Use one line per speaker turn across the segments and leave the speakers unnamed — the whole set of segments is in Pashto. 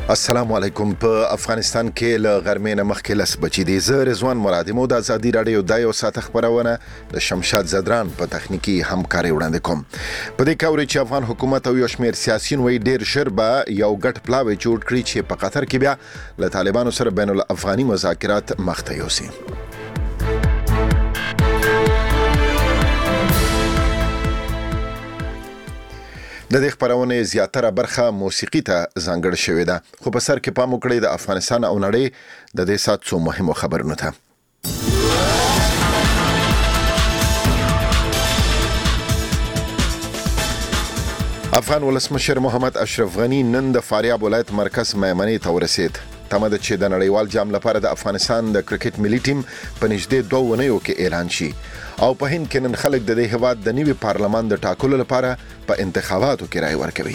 السلام علیکم. په افغانستان کې له غرمې نه مخکې لس بجې دي. زه رضوان مرادي مو د ازادي رادیو د یو ساعت خبرونه د شمشاد زدران په تخنیکی همکاري وړاندې کوم. په دې کوري چې افغان حکومت او یو شمېر سیاسيون وی ډیر ژر به یو ګډ پلاوی جوړ کړي چې په قطر کې بیا له طالبانو سره بین الافغاني مذاکرات مخته یوسي. د دې خبرونه زیاتره برخه موسیقي ته ځانګړې شوې ده، خو په سر کې پام وکړئ د افغانستان او نړۍ د دې سات څو مهمو خبرونو ته. افغان ولسمشر محمد اشرف غنی نن د فاریاب ولایت مرکز میمنې ته ورسید. تمه ده چې د نړیوال جام لپاره د افغانستان د کرکټ ملي ټیم په نږدې 2 ونیو کې اعلان شي. او په هند کې نن خلک د دې هیواد د نوي پارلمان د ټاکلو لپاره په انتخاباتو کې رائے ورکوي.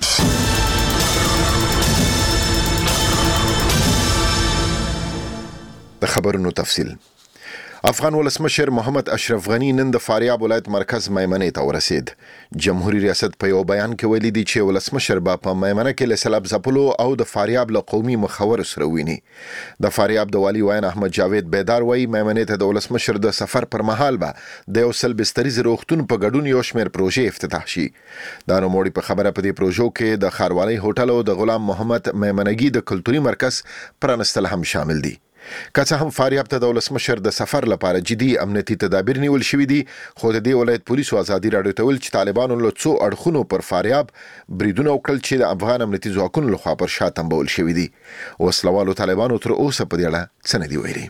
د خبرونو تفصیل. افغان ولسمشر محمد اشرف غنی نن د فاریاب ولایت مرکز میمنې ته ورسید. جمهوریت ریاست په یو بیان کې ویلي دی چې ولسمشر په میمنه کې له سلاب زپلو او د فاریاب له قومي مخور سره ویني. د فاریاب د والی وین احمد جاوید بیدار وایي میمنې ته د ولسمشر د سفر پر مهال به د یو سل بستریز روغتون په ګډون یو شمېر پروژې افتتاح شي. دا نوموړي په خبره په دې پروژو کې د خاروالي هوټل او د غلام محمد میمنګي د کلتوري مرکز پرانستل هم شامل دي. که څه هم فاریاب ته د ولسمشر د سفر لپاره جدي امنیتي تدابیر نیول شوي دي، خو د دې ولایت پولیسو ازادي رادیو ته ویل چې طالبانو له څو اړخونو پر فاریاب بریدونه وکړل چې د افغان امنیتي ځواکونو لخوا پر شا تمبول شوي دي. وسلوالو طالبانو تر اوسه په دې اړه څه نه دي ویلي.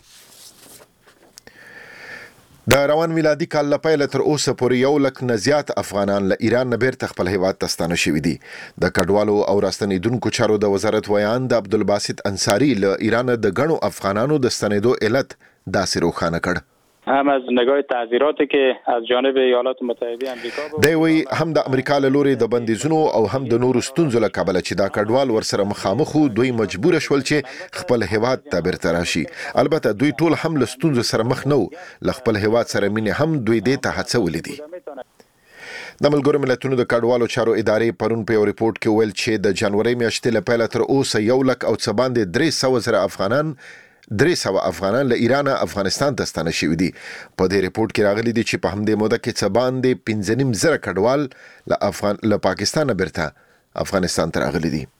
د روان میلادي کال لپاره تر اوسه پورې 1 لک نه زیات افغانان له ایران نه بیرته خپل هیواد ته ستانه شوي دي. د کډوالو او راستنیدونکو چارو د وزارت ویان د عبدالباسط انصاری له ایران د غنو افغانانو د ستنېدو علت داسې روښانه کړ.
هم از نگاه تعذیراتی که از جانب ایالات متحده آمریکا
دی وی هم د امریکا له لوري د بندیزونو او هم د نورو ستونزو له کبله چې دا کډوال ورسره مخامخ دوی مجبور شول چې خپل هیواد ته بیرته راشي. البته دوی ټول هم له ستونزو سره مخ نه وو، له خپل هیواد سره مینه هم دوی دې ته هڅولې دي. د ملګرو ملتونو د کډوالو چارو ادارې پرون په یو ریپورت کې ویل چې د جنوري میاشتې له پیله تر اوسه 1 لک او څه باندې 300 افغانان له ایران افغانستان ته ستانه شوي دي. په دې ریپورت کې راغلي دي چې په همدې موده کې څه باندې 15.5 زره کډوال له پاکستان بیرته افغانستان ته راغلي دي.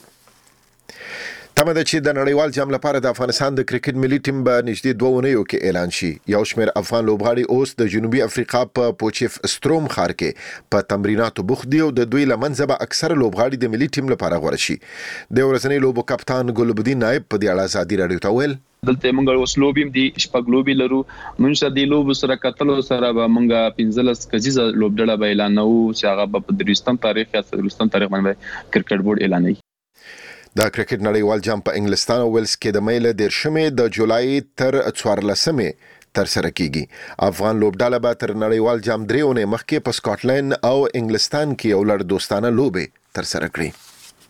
تمه ده چې د نړیوال جام لپاره د افغانستان د کرکټ ملي ټیم به نږدې 2 ونیو کې اعلان شي. یو شمېر افغان لوبغاړي اوس د جنوبي افریقا په پوچف ستروم ښار کې په تمریناتو بوخت دي او د دوی لمنځه به اکثره لوبغاړي د ملي ټیم لپاره غوړه شي. د ورځنۍ لوبو کپتان ګلبدین نائب په دې اړه ازادي رادیو ته ویل
دلته موږ اوس لوبیم دي شپږ لوبي لرو. موږ د دې لوبو سره کتلو سره به موږ 15 کزیزه لوبډله به اعلانو چې هغه په 23 تاریخ یا 23 تاریخ باندې کرکټ بورډ اعلانوي.
د کرکټ نړیوال جام په انګلستان او ویلز کې د مې له 10 د جولای تر 14 تر سره کیږي. افغان لوبډله به تر نړیوال جام 3 اونۍ مخکې په سکاټلند او انګلستان کې یو لړ دوستانه لوبې تر سره کړي.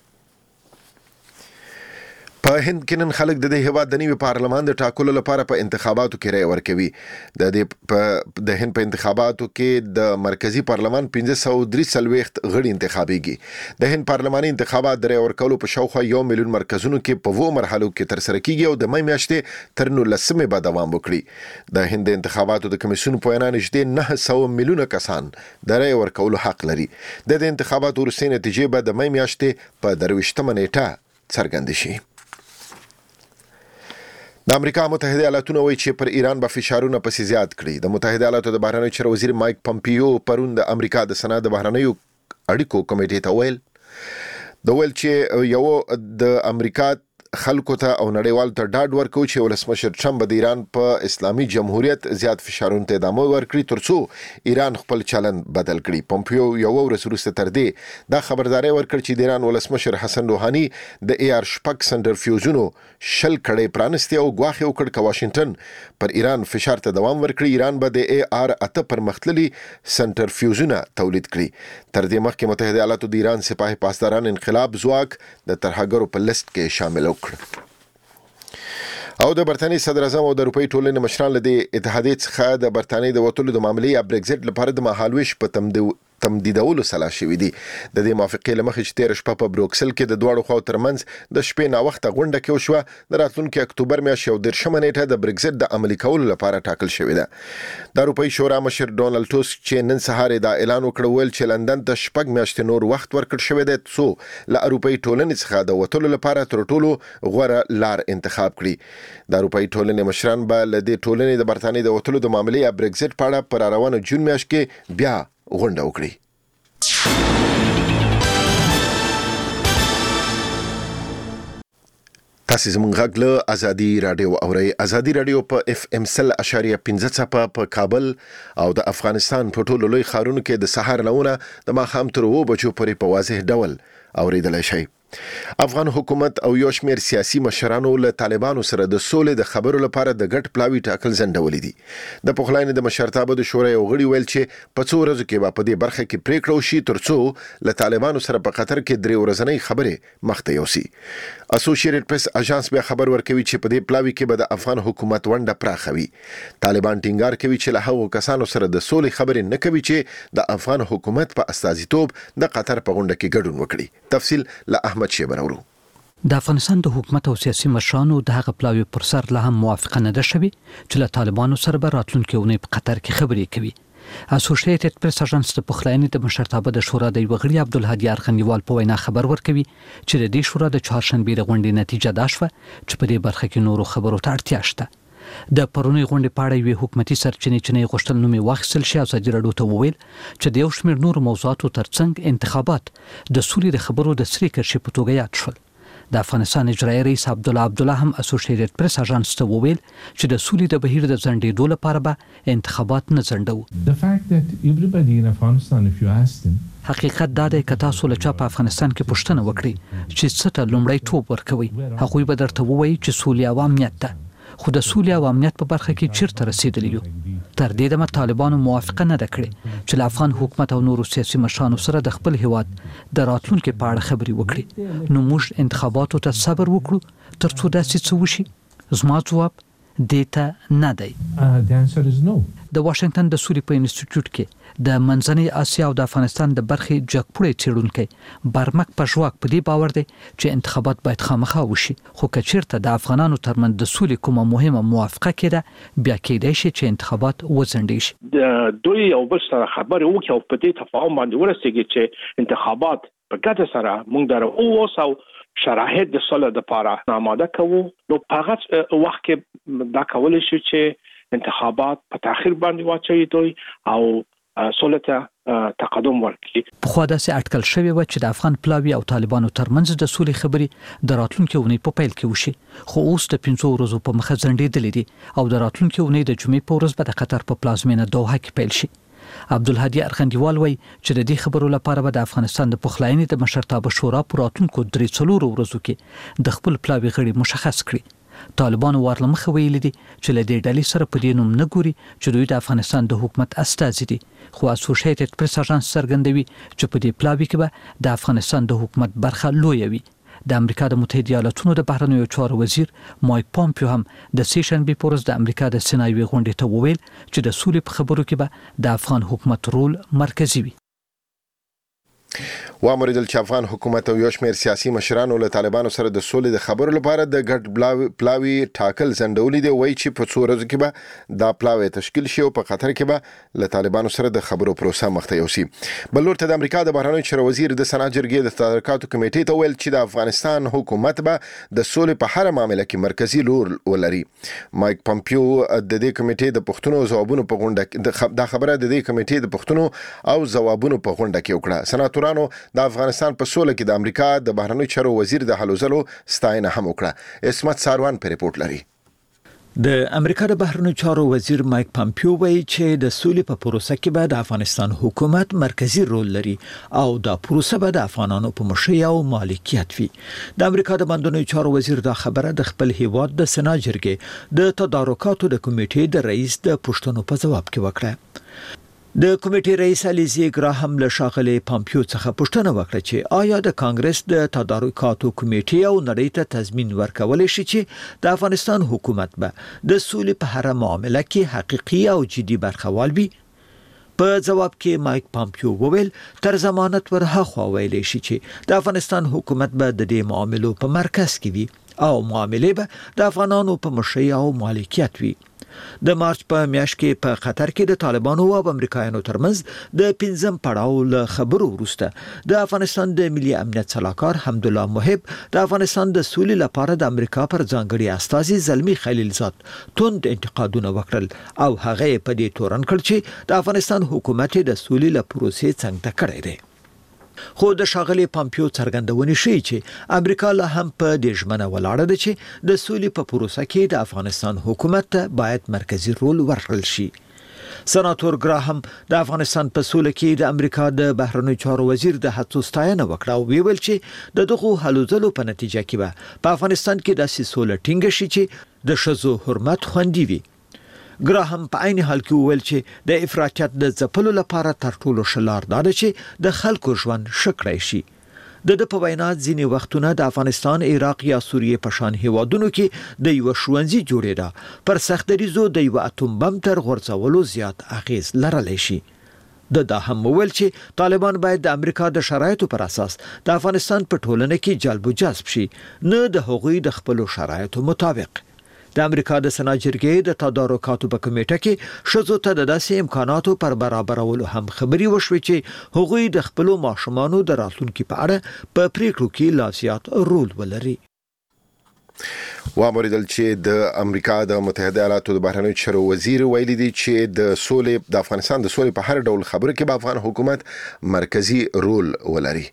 په هند کې نن خلک د دې هیواد د نوي پارلمان د ټاکلو لپاره په انتخاباتو کې رائے ورکوي. د هند په انتخاباتو کې د مرکزی پارلمان 543 غړي انتخابيږي. د هند پارلماني انتخابات د رائے ورکولو په شاوخوا 1 میلیون مرکزونو کې په 2 مرحلو کې تر سره کیږي او د مې میاشتې تر 19 به دوام وکړي. د هند انتخاباتو د کمیسیون په وینا نږدې 900 میلیونه کسان د رائے ورکولو حق لري. د انتخاباتو وروستۍ نتیجې به د مې میاشتې په 23 نیټه څرګند شي. د امریکا متحده ایالاتونو وایي چې پر ایران به فشارونه پسې زیات کړي. د متحده ایالاتو د بهرنیو چارو وزیر مایک پمپیو پرون د امریکا د سنا د بهرنیو اړیکو کمیټې ته ویل چې یو د امریکا خلکو ته او نړیوال ته ډاډ ورکوي چې ولسمشر ټرمپ د ایران په اسلامي جمهوریت زیات فشارونه ته ادامه ورکړي ترڅو ایران خپل چلند بدل کړي. پمپیو یو ورځ وروسته تر دې دا خبرداري ورکړ چې د ایران ولسمشر حسن روحاني د AR 6 سنټرفیوژونو 10 کړي پرانستي او غواخي وکړ ک واشنگټن پر ایران فشار ته دوام ورکړي. ایران به د AR 8 پرمختللي سنټرفیوژونه تولید کړي. تر دې مخکې متحده ایالاتو د ایران سپاهي پاسداران انقلاب ځواک د ترهګرو په لیست کې شامل او د برتانیې صدر اعظم او د اروپאי ټولنې مشران له اتحادیې څخه د برتانیې د وټولو د معاملې یا برگزټ لپاره د مهالويش په تمدیدولو سلا شوې دي. د دې موافقې له مخې چې تیر شپه په بروکسل کې د دواړو خواو ترمنځ د شپې ناوخته غونډه کې وشوه، د راتلونکي اکتوبر میاشتې 19 نیټه د برګزټ د عملي کولو لپاره ټاکل شوې ده. د اروپایي شورا مشر ډونالد ټوسک چې نن سهار دا اعلان وکړ، ویل چې لندن ته 6 میاشتې نور وخت ورکړل شوی دی څو له اروپایي ټولنې څخه د وټولو لپاره تر ټولو غوره لار انتخاب کړي. د اروپایي ټولنې مشران به له دې ټولنې د برتانیې د وټولو د معاملې یا برګزټ په اړه پر روانه جون میاشت کې بیا غونډه وکړي. تاسو زموږ غږ له ازادي رادیو اورئ. ازادي رادیو په FM 100.15 څپه په کابل او د افغانستان په ټولو لوی ښارونو کې د سحر لونه د ماښام تر 2 بجو پورې په واضح ډول اوریدلای شئ. افغان حکومت او یو شمېر سیاسي مشرانو له طالبانو سره د سولې د خبرو لپاره د ګډ پلاوي ټاکل ځنډولې دي. د پخلاینې د مشرتابه د شورا یو غړي ویل چې په څو ورځو کې به په دې برخه کې پریکړه وشي ترڅو له طالبانو سره په قطر کې 3 ورځنۍ خبرې مخته یوسي. اسوسییټډ پریس اژانس بیا خبر ورکوي چې په دې پلاوي کې به د افغان حکومت ونډه پراخوي. طالبان ټینګار کوي چې له هغو کسانو سره د سولې خبرې نه کوي چې د افغان حکومت په استازیتوب د قطر په غونډه کې ګډون وکړي. تفصیل له احمد شیبرورو.
د افغانستان د حکومت او سیاسي مشرانو د هغه پلاوی پر سر له هم موافقه نه ده شوې چې له طالبانو سره به راتلونکي اونۍ په قطر کې خبرې کوي. اسوسییټډ پریس اژانس د پخلاینې د مشرتابه د شورا د غړي عبدالهادي ارغندیوال په وینا خبر ورکوي چې د دې شورا د چهارشنبې د غونډې نتیجه دا شوه چې په دې برخه کې نورو خبرو ته اړتیا شته. د پرونی غونډې په اړه یو حکومتي سرچینې چې نه غوښتل نومي واخیستل شي. ازادي راډیو ته وویل چې د یو شمېر نورو موضوعاتو ترڅنګ انتخابات د سولې د خبرو د سری کرښې په توګه یاد شول. د افغانستان اجرایي رئیس عبدالله هم اسوسییټډ پریس اژانس ته وویل چې د سولې د بهیر د ځنډېدو لپاره به انتخابات نه ځنډو. حقیقت دا دی که تاسو له چا په افغانستان کې پوښتنه وکړئ چې څه ته لومړی ټوپ ورکوي، هغوی به درته ووایي چې سولې او امنیت ته. خو د سولې او امنیت په برخه کې چیرته رسیدلی یو؟ تر دې دمه طالبانو موافقه نه ده کړې چې له افغان حکومت او نورو سیاسي مشرانو سره د خپل هیواد د راتلونکي په اړه خبرې وکړي. نو موږ انتخاباتو ته صبر وکړو ترڅو داسې څه وشي؟ زما ځواب دیتا نه دی. د واشنگټن د سولې په انسټیټیوټ کې د منځنۍ اسیا او د افغانستان د برخې جګپوړی څېړونکی برمک پژواک په دې باور دی چې انتخابات باید خامخا وشي، خو که چیرته د افغانانو ترمنځ د سولې کومه مهمه موافقه کېده بیا کېدای شي چې انتخابات وځنډېږي شي.
د دوی یو بل سره خبرې وکړي او په دې تفاهم باندې ورسېږي چې انتخابات په ګډه سره موږ درو اوسو شرایط د صلح لپاره آماده کوو. نو په هغه وخت کې دا کولای شي چې انتخابات په تاخير باندې واچوي دوی او صلح ته تقدم ورکړي.
په خو داسې اټکل شوی و چې د افغان پلاوی او طالبانو ترمنځ د سولې خبرې د راتلونکي اونۍ په پیل کې وشي، خو اوس د 5 ورځو په مخه ځنډېدلې دي او د راتلونکي اونۍ د جمعې په ورځ به د قطر په پلازمینه دوحه کې پیل شي. عبدالهادي ارغندیوال وایي چې د دې خبرو لپاره به د افغانستان د پخلاینې د مشرتابه شورا په راتلونکو 3 ورځو کې د خپل پلاوی غړي مشخص کړي. طالبانو ورلمخه ویلي دي چې له دې ډلې سره په دې نوم نه ګوري چې دوی د افغانستان د حکومت استازي دي، خو اسوسییټډ پریس اژانس څرګندوي چې په دې پلاوي کې به د افغانستان د حکومت برخه لویه وي. د امریکا د متحده ایالاتونو د بهرنیو چارو وزیر مایک پامپیو هم د سیشنبې په ورځ د امریکا د سنایوي غونډې ته وویل چې د سولې په خبرو کې به د افغان حکومت رول مرکزي وي.
وامریدل چې افغان حکومت او یو شمېر سیاسي مشرانو له طالبانو سره د سولې د خبرو لپاره د ګډ پلاوي ټاکل ځنډولې دي. وایي چې په څو ورځو کې به دا پلاوي تشکیل شي او په قطر کې به له طالبانو سره د خبرو پروسه مخته یوسي. بل لور ته د امریکا د بهرنیو چارو وزیر د سنا جرګې د تدارکاتو کمیټې ته ویل چې د افغانستان حکومت به د سولې په هر معاملې کې مرکزي رول ولري. مایک پامپیو د دې کمیټې د پښتنو ځوابونو په غونډه دا خبره د دې کمیټې د پښتنو او ځوابونو په غونډه کې وکړه. سناتورانو د افغانستان په سوله کې د امریکا د بهرنیو چارو وزیر د هلو ځلو ستاینه هم وکړه. اسمت ساروان په ریپورت لري.
د امریکا د بهرنیو چارو وزیر مایک پامپیو وایي چې د سولې په پروسه کې به د افغانستان حکومت مرکزی رول لري او دا پروسه به د افغانانو په مشرۍ او مالکیت وي. د امریکا د بهرنیو چارو وزیر دا خبره د خپل هیواد د سنا جرګې د تدارکاتو د کمیټې د رئیس د پوښتنو په ځواب کې وکړه. د کمیټې رئیس الیزی ګراهم له ښاغلي پامپیو څخه پوښتنه وکړه چې آیا د کانګرس د تدارکاتو کمیټې او نړۍ ته تضمین ورکول شي چې د افغانستان حکومت به د سولې په هر معاملې کې حقيقي او جدي برخه والي. په جواب کې مایک پامپیو وویل تر ضمانت ورهاخوا ویلې شي چې د افغانستان حکومت به د دې معاملو په مرکز کې وي او معاملې به د افغانانو په مشرۍ او مالکیت وي. د مارچ په میاشت کې په قطر کې د طالبانو او امریکایانو ترمنځ د 5م پړاو له خبرو وروسته د افغانستان د ملي امنیت سلاکار حمدالله محب د افغانستان د سولې لپاره د امریکا پر ځانګړي استازي زلمی خلیلزاد توند انتقادونه وکړل او هغه په دې تورن کړ چې د افغانستان حکومت د سولې له پروسې څنګه کړی دی. خو د شاغلي پامپیو څرګندونې شي چې امریکا له هم په دې ژمنه ولاړه ده چې د سولې په پروسه کې د افغانستان حکومت ته باید مرکزی رول ورکړل شي. سناتور ګراهم د افغانستان په سولې کې د امریکا د بهرنیو چارو وزیر د هڅو ستاینه وکړه او ویل چې د دغه هلو ځلو په نتیجه کې به په افغانستان کې داسې سوله ټینګه شي چې د ښځو حرمت خوندي وي. ګراهم په عین حال کې وویل چې د افراطیت د ځپلو لپاره تر ټولو ښه لار دا ده چې د خلکو ژوند ښه کړی شي. د په وینا ځینې وختونه د افغانستان، عراق یا سوریې په شان هیوادونو کې د یو ښوونځي جوړېدا پر سختدریزو د یو اتوم بم تر غورځولو زیات اغیز لرلی شي. دا هم وویل چې طالبان باید د امریکا د شرایطو پر اساس د افغانستان په ټولنه کې جلب و جذب شي، نه د هغوی د خپلو شرایطو مطابق. د امریکا د سنا جرګې د تدارکاتو په کمیټه کې ښځو ته د داسې امکاناتو پر برابرولو هم خبري وشوې چې هغوی د خپلو ماشومانو د راتلونکي په اړه په پریکړو کې لا زیات رول ولري.
واوریدل چې د امریکا د متحده ایالاتو د بهرنیو چارو وزیر ویلي دی چې د سولې د افغانستان د سولې په هر ډول خبرو کې به افغان حکومت مرکزی رول ولري.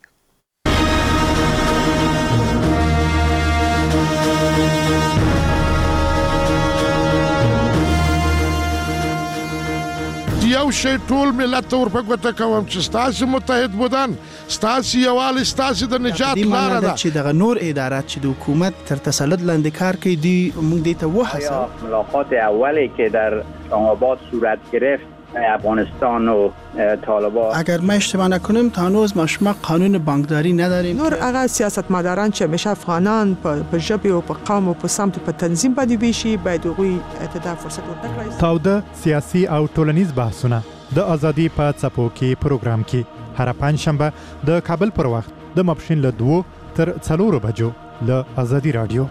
یو شی ټول ملت ور په ګوته کوم چې ستاسو متحد بودن ستاسو یوال ستاسو د نجات لار ده
چې د نور ادارات چې د حکومت تر تسلط لاندې کار کوي دی موږ دې ته وحسه.
ملاقات اولی که در اسلام‌آباد صورت گرفت افغانستان و طالبان،
اگر ما اشتباه نکنیم تا هنوز ما قانون بانکداری نداریم.
نور هغه سیاستمداران چې همیشه افغانان په ژبه او په قوم او په سمت په تنظیم باندې بشي باید هغوی ته فرصت ورکړي.
تاوده سیاسي او ټولنیز بحثونه د ازادي په څپو کې پروګرام کې هر پنځشنبه د کابل پر وخت د ماپښین له 2 تر 4 بجو له ازادي رادیو.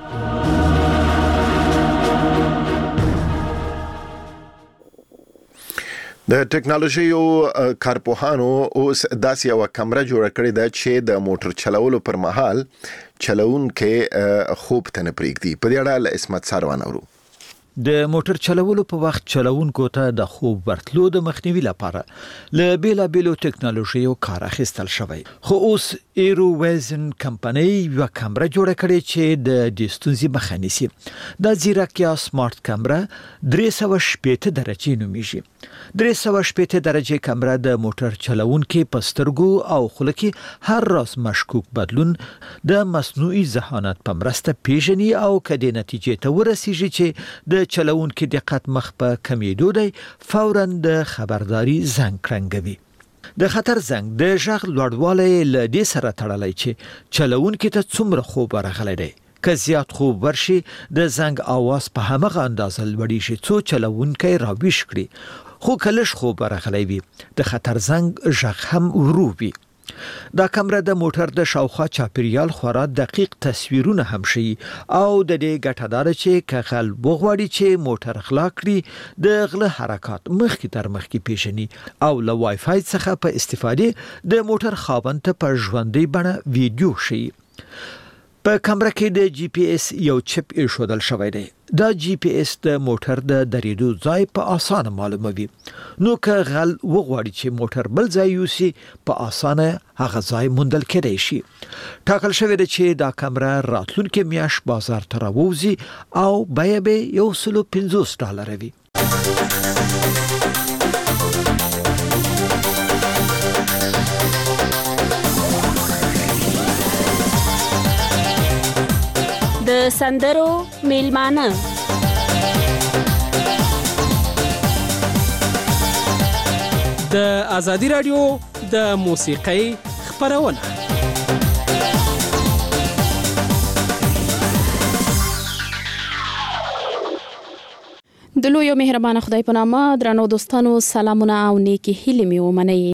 د ټکنالوژي او کارپوهانو اوس داسې یو کمره جوړه کړې ده چې د موټر چلولو پر مهال چلوونکي خوب ته نه پرېږدي. په دې اړه له اسمت سروان اورو.
د موټر چلولو په وخت چلوونکو ته د خوب ورتلو د مخنیوي لپاره له بیلابیلو ټکنالوژیو کار اخیستل شوی. خو اوس ایرو ویزن کمپنۍ یو کمره جوړه کړې چې د دې ستونزې مخه نیسي. د ځیرک یا سمارټ کمره 360 درجې نومیږي. 360 درجې کمره د موټر چلوونکي په سترګو او خوله کې هر راز مشکوک بدلون د مصنوعي ذهانت په مرسته پیژني او کدي نتیجې ته ورسیږي چې د چلوونکي دقت مخ په کمیدو دی فوراً د خبرداري زنګ کړنګوي. د خطر زنګ د ژغ لوړوالی له دې سره تړلی چې چلوونکي ته څومره خوب ورغلی دی. که زیات خوب ورشي د زنګ आवाज په همغه اندازه لوړیږي څو چلوونکی راویښ کړي. خو که لږ خوب ورغلی وي د خطر زنګ ژغ هم ورو وي. دا کمره د موټر د شاوخوا چاپیریال خورا دقیق تصویرونه هم شي او د دې ګټه دار چې کغل بوغواړي چې موټر غلا کړي د غله حرکات مخکې تر مخکې پیژني او له وای فای څخه په استفاده د موټر خاوند ته په ژوندۍ بڼه ویډیو شي. په کمره کې د جی پی اس یو چپ ایښودل شوی دی. دا جی پی اس د موټر د درېدو ځای په اسانه معلوموي. نو که غل وغواړي چې موټر بل ځای یوسي په اسانه هغه ځای موندل کېدای شي. ټاکل شوی دی چې دا کمره راتلونکي میاشت بازار ته راوځي او بیه به $150 وي.
د سندرو میلمانه
د ازادي رادیو د موسیقۍ خبرونه.
د لوی او مهربان خدای په نامه درنو دوستانو سلامونه او نیکی هیلې مې ومنئ.